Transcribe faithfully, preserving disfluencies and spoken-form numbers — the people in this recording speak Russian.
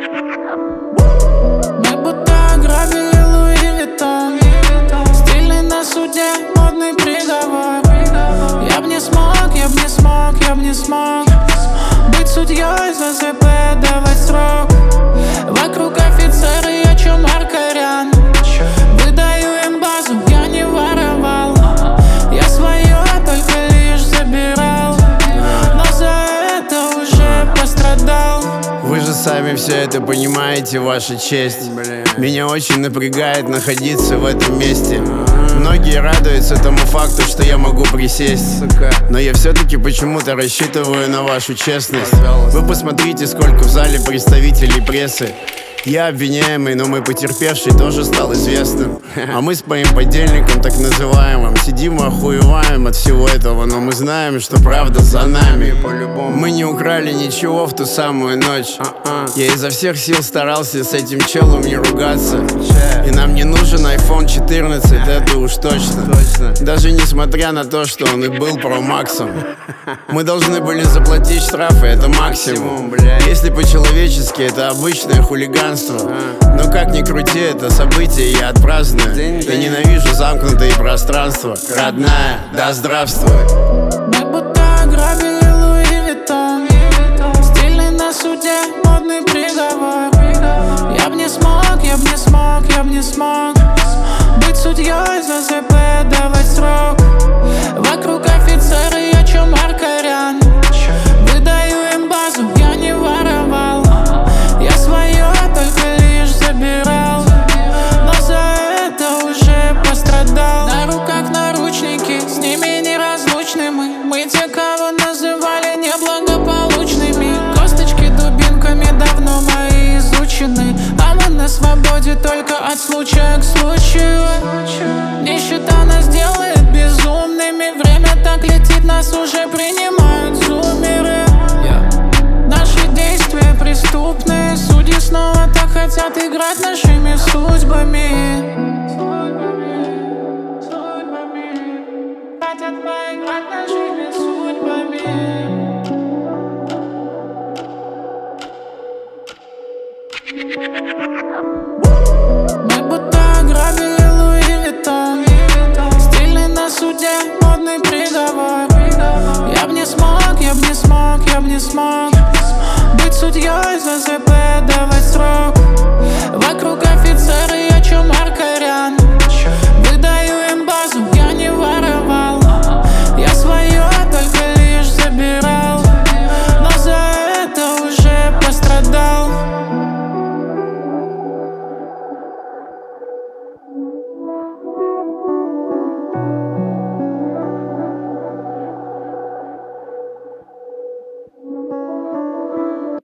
Мы будто ограбили Луи Виттон. Стильный на суде, модный приговор. Я б не смог, я б не смог, я б не смог быть судьей за ЗП, давать срок. Вокруг офицеры, я чё Маркарян. Выдаю им базу, я не воровал. Я своё только лишь забирал, но за это уже пострадал. Вы же сами все это понимаете, ваша честь. Меня очень напрягает находиться в этом месте. Многие радуются тому факту, что я могу присесть, но я все-таки почему-то рассчитываю на вашу честность. Вы посмотрите, сколько в зале представителей прессы. Я обвиняемый, но мой потерпевший тоже стал известным. А мы с моим подельником, так называемым, сидим и охуеваем от всего этого. Но мы знаем, что правда за нами. Мы не украли ничего в ту самую ночь. Я изо всех сил старался с этим челом не ругаться. И нам не нужен айфон четырнадцать, это уж точно. Даже несмотря на то, что он и был Pro Max'ом. Мы должны были заплатить штрафы, это максимум. Если по-человечески, это обычное хулиганство. Но как ни крути, это событие я отпраздную. Я ненавижу замкнутые пространства. Родная, да здравствуй. Мы будто ограбили Луи Виттон. Стильный на суде, модный приговор. Я б не смог, я б не смог, я б не смог быть судьей за ЗП, давать срок. Вокруг офицеры, я чё Маркарян. Выдаю им базу, я не воровал. Я своё только лишь забирал, но за это уже пострадал. На руках наручники, с ними неразлучны мы. Мы те, кого называли неблагополучными. Косточки дубинками давно мои изучены, а мы на свободе только от случая к случаю. Нищета нас делает безумными. Время так летит, нас уже принимают зумеры. Наши действия преступные. Судьи снова так хотят играть нашими судьбами. Хотят поиграть нашими судьбами. Мы будто ограбили Луи Виттон. Стильный на суде, модный приговор. Я б не смог, я б не смог, я б не смог быть судьей за ЗП, давать